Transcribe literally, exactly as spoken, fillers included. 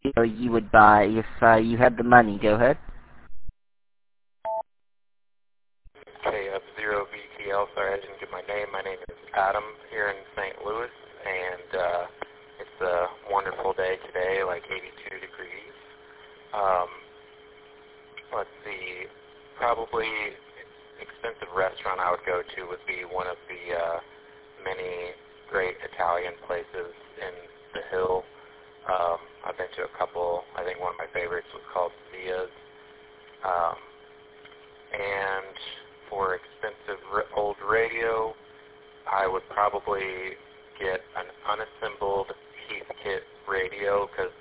radio you would buy if uh, you had the money. Go ahead. Hey, up zero V T L. Sorry, I didn't give my name. My name is Adam here in Saint Louis, and uh, it's a wonderful day today, like eighty-two degrees. Um, let's see, probably expensive restaurant I would go to would be one of the uh, many great Italian places in the Hill. Um, I've been to a couple. I think one of my favorites was called Zia's. Um, and for expensive r- old radio, I would probably get an unassembled Heathkit radio because